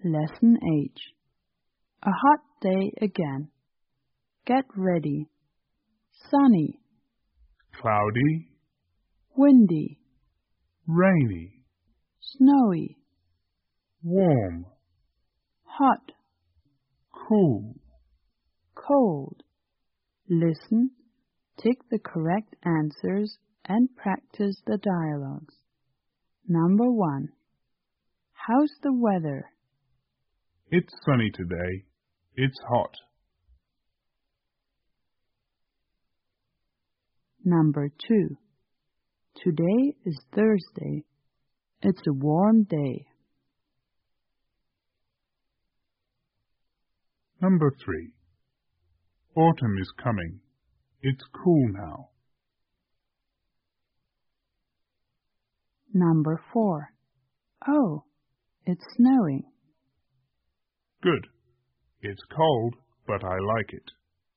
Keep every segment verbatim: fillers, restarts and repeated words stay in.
Lesson H. A hot day again. Get ready. Sunny, Cloudy, windy, rainy, snowy, warm, hot, cool. cold. Listen, tick the correct answers and practice the dialogues. Number one. How's the weather? It's sunny today. It's hot. Number two. Today is Thursday. It's a warm day. Number three. Autumn is coming. It's cool now. Number four. Oh, it's snowing. Good. It's cold, but I like it.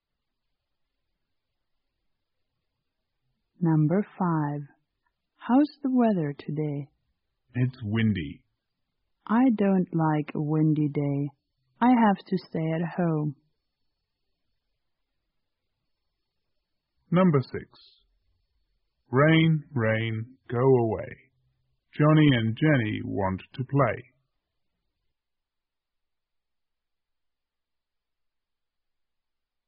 Number five. How's the weather today? It's windy. I don't like a windy day. I have to stay at home. Number six. Rain, rain, go away. Johnny and Jenny want to play.